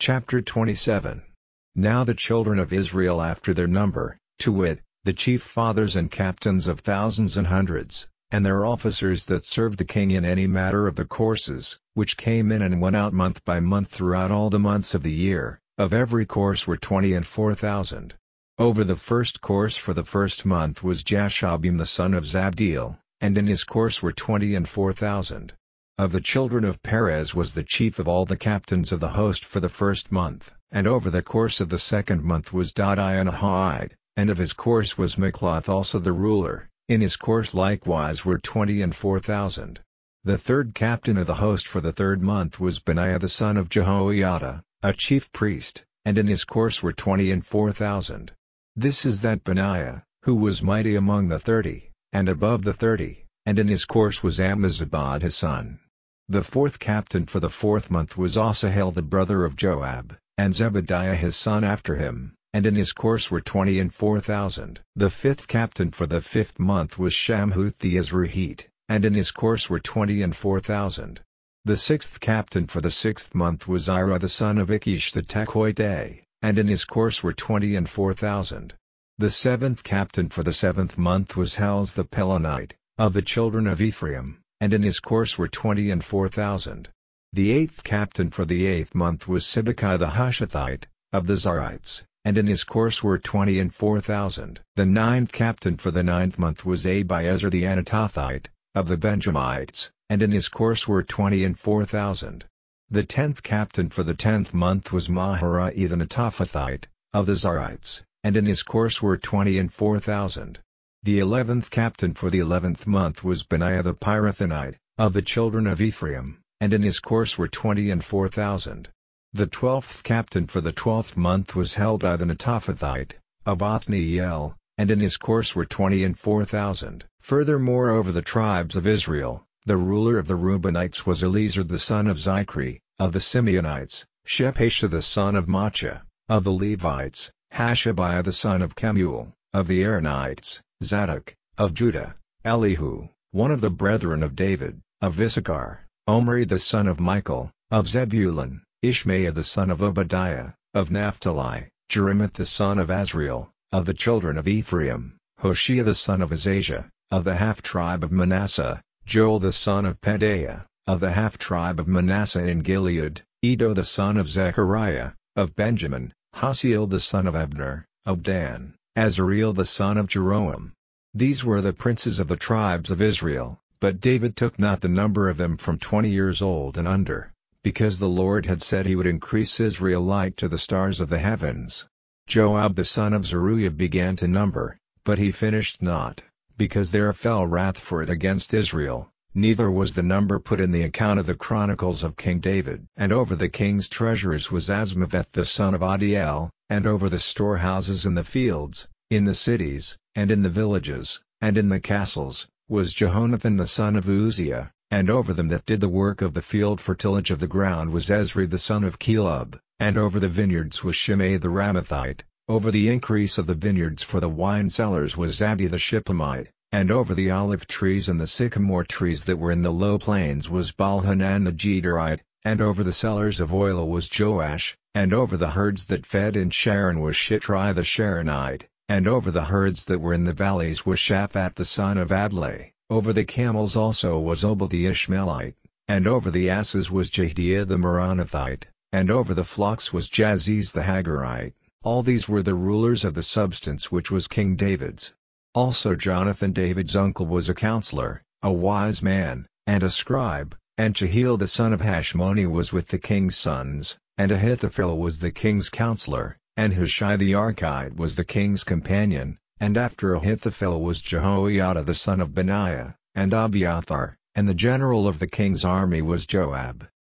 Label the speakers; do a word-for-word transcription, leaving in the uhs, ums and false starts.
Speaker 1: Chapter twenty-seven. Now the children of Israel after their number, to wit, the chief fathers and captains of thousands and hundreds, and their officers that served the king in any matter of the courses, which came in and went out month by month throughout all the months of the year, of every course were twenty and four thousand. Over the first course for the first month was Jashobeam the son of Zabdiel, and in his course were twenty and four thousand. Of the children of Perez was the chief of all the captains of the host for the first month, and over the course of the second month was Dodiah the Hahite, and of his course was Mikloth also the ruler, in his course likewise were twenty and four thousand. The third captain of the host for the third month was Benaiah the son of Jehoiada, a chief priest, and in his course were twenty and four thousand. This is that Benaiah, who was mighty among the thirty, and above the thirty, and in his course was Ammizabad his son. The fourth captain for the fourth month was Asahel the brother of Joab, and Zebadiah his son after him, and in his course were twenty and four thousand. The fifth captain for the fifth month was Shamhuth the Izrahite, and in his course were twenty and four thousand. The sixth captain for the sixth month was Ira the son of Ikish the Tekoite, and in his course were twenty and four thousand. The seventh captain for the seventh month was Helz the Pelonite, of the children of Ephraim, and in his course were twenty and four thousand. The eighth captain for the eighth month was Sibbecai the Hushathite, of the Zarites, and in his course were twenty and four thousand. The ninth captain for the ninth month was Abiezer the Anatothite, of the Benjamites, and in his course were twenty and four thousand. The tenth captain for the tenth month was Maharai the Netophathite, of the Zarites, and in his course were twenty and four thousand. The eleventh captain for the eleventh month was Benaiah the Pirathonite, of the children of Ephraim, and in his course were twenty and four thousand. The twelfth captain for the twelfth month was Heldai the Netophathite, of Othniel, and in his course were twenty and four thousand. Furthermore over the tribes of Israel, the ruler of the Reubenites was Eliezer the son of Zichri, of the Simeonites, Shephatiah the son of Maachah, of the Levites, Hashabiah the son of Kemuel, of the Aaronites, Zadok, of Judah, Elihu, one of the brethren of David, of Issachar, Omri the son of Michael, of Zebulun, Ishmaiah the son of Obadiah, of Naphtali, Jerimoth the son of Azriel, of the children of Ephraim, Hoshea the son of Azaziah, of the half-tribe of Manasseh, Joel the son of Pedaiah, of the half-tribe of Manasseh in Gilead, Edo the son of Zechariah, of Benjamin, Hasiel the son of Abner, of Dan, Azareel the son of Jeroham. These were the princes of the tribes of Israel, but David took not the number of them from twenty years old and under, because the Lord had said he would increase Israel like to the stars of the heavens. Joab the son of Zeruiah began to number, but he finished not, because there fell wrath for it against Israel, neither was the number put in the account of the chronicles of King David. And over the king's treasures was Azmaveth the son of Adiel, and over the storehouses in the fields, in the cities, and in the villages, and in the castles, was Jehonathan the son of Uzziah, and over them that did the work of the field for tillage of the ground was Ezri the son of Caleb, and over the vineyards was Shimei the Ramathite, over the increase of the vineyards for the wine cellars was Zabdi the Shippamite, and over the olive trees and the sycamore trees that were in the low plains was Baalhanan the Gederite, and over the cellars of oil was Joash, and over the herds that fed in Sharon was Shitrai the Sharonite, and over the herds that were in the valleys was Shaphat the son of Adlai, over the camels also was Obal the Ishmaelite, and over the asses was Jehdiah the Meronothite, and over the flocks was Jaziz the Hagarite. All these were the rulers of the substance which was King David's. Also Jonathan David's uncle was a counselor, a wise man, and a scribe, and Jehiel the son of Hashmoni was with the king's sons, and Ahithophel was the king's counselor, and Hushai the Archite was the king's companion, and after Ahithophel was Jehoiada the son of Benaiah, and Abiathar, and the general of the king's army was Joab.